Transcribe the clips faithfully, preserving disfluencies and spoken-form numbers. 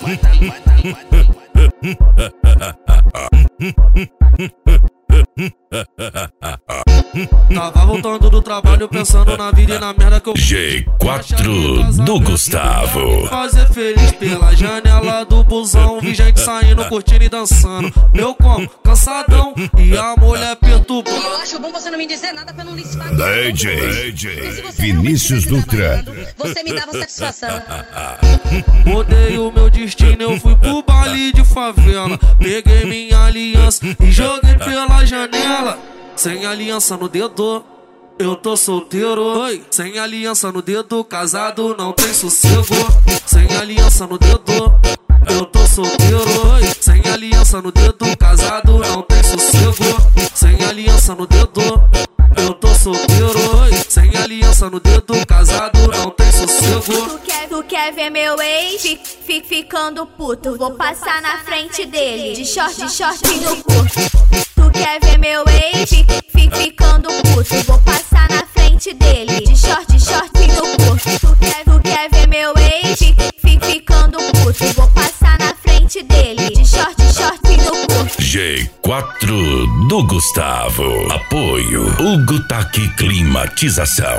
Tava voltando do trabalho pensando na vida e na merda que eu G quatro do Gustavo. Fazer feliz pela janela do busão. Vi gente saindo, curtindo e dançando. Eu como, cansadão, e a mulher perturbando. Eu acho bom você não me dizer nada pra não lispar. D J, D J Vinícius Dutra. Você me dava satisfação. Mudei o meu destino, eu fui pro baile de favela. Peguei minha aliança e joguei pela janela. Sem aliança no dedo, eu tô solteiro. Oi. Sem aliança no dedo, casado não tem sossego. Sem aliança no dedo, eu tô solteiro. Oi. Sem aliança no dedo, casado não tem sossego. Sem aliança no dedo, eu tô solteiro. Oi. Sem aliança no dedo, casado não tem sossego. Tu quer, tu quer ver meu ex fi, fi, ficando puto? Vou passar na frente dele de short, de short no curto. Tu quer ver meu ex fi, fi, ficando puto? Vou passar na frente dele de short, de short no curto. Tu quer, tu quer ver meu ex fi, fi, ficando puto? Vou passar na frente dele de short, de short no curto. G quatro do Gustavo. Apoio Hugo Taqui Climatização.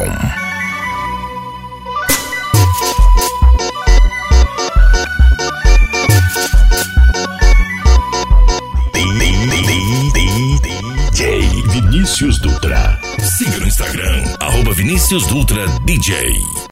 D J Vinícius Dutra. Siga no Instagram, arroba Vinícius Dutra D J.